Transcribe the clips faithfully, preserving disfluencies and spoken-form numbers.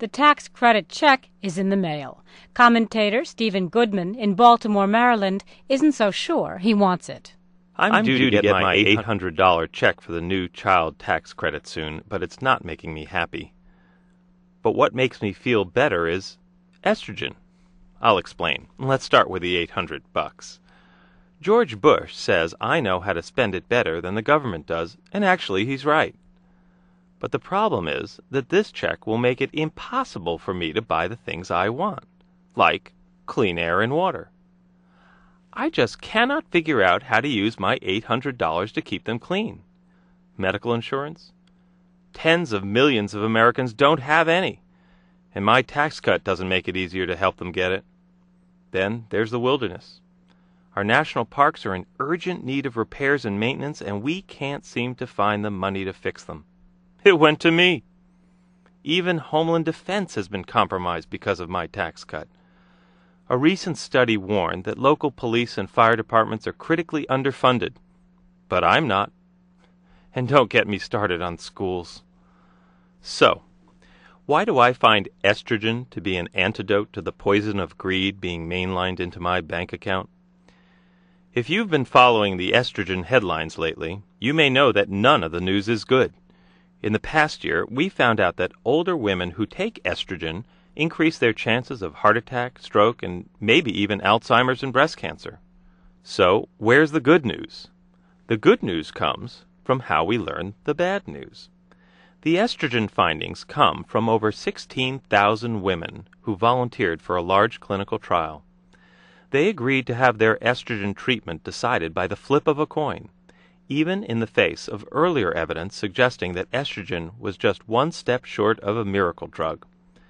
The tax credit check is in the mail. Commentator Stephen Goodman in Baltimore, Maryland, isn't so sure he wants it. I'm, I'm due, due to get, get my eight hundred dollars check for the new child tax credit soon, but it's not making me happy. But what makes me feel better is estrogen. I'll explain. Let's start with the eight hundred bucks. George Bush says I know how to spend it better than the government does, and actually he's right. But the problem is that this check will make it impossible for me to buy the things I want, like clean air and water. I just cannot figure out how to use my eight hundred dollars to keep them clean. Medical insurance? Tens of millions of Americans don't have any, and my tax cut doesn't make it easier to help them get it. Then there's the wilderness. Our national parks are in urgent need of repairs and maintenance, and we can't seem to find the money to fix them. It went to me. Even Homeland Defense has been compromised because of my tax cut. A recent study warned that local police and fire departments are critically underfunded. But I'm not. And don't get me started on schools. So, why do I find estrogen to be an antidote to the poison of greed being mainlined into my bank account? If you've been following the estrogen headlines lately, you may know that none of the news is good. In the past year, we found out that older women who take estrogen increase their chances of heart attack, stroke, and maybe even Alzheimer's and breast cancer. So, where's the good news? The good news comes from how we learn the bad news. The estrogen findings come from over sixteen thousand women who volunteered for a large clinical trial. They agreed to have their estrogen treatment decided by the flip of a coin, even in the face of earlier evidence suggesting that estrogen was just one step short of a miracle drug.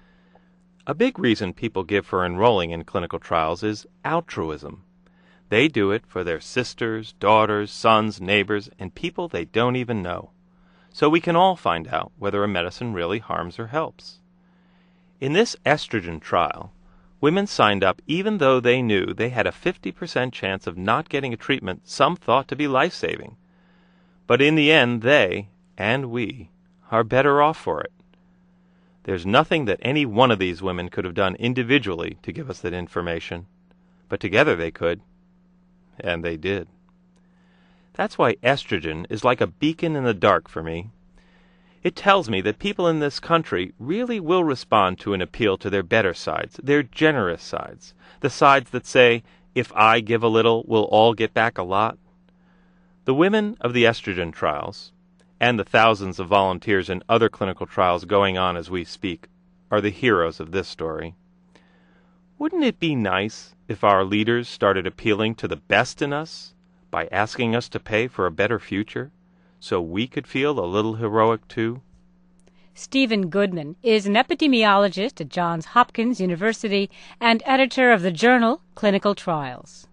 A big reason people give for enrolling in clinical trials is altruism. They do it for their sisters, daughters, sons, neighbors, and people they don't even know, so we can all find out whether a medicine really harms or helps. In this estrogen trial, women signed up even though they knew they had a fifty percent chance of not getting a treatment some thought to be life-saving. But in the end, they, and we, are better off for it. There's nothing that any one of these women could have done individually to give us that information, but together they could, and they did. That's why estrogen is like a beacon in the dark for me. It tells me that people in this country really will respond to an appeal to their better sides, their generous sides, the sides that say, if I give a little, we'll all get back a lot. The women of the estrogen trials, and the thousands of volunteers in other clinical trials going on as we speak, are the heroes of this story. Wouldn't it be nice if our leaders started appealing to the best in us by asking us to pay for a better future, so we could feel a little heroic too? Stephen Goodman is an epidemiologist at Johns Hopkins University and editor of the journal Clinical Trials.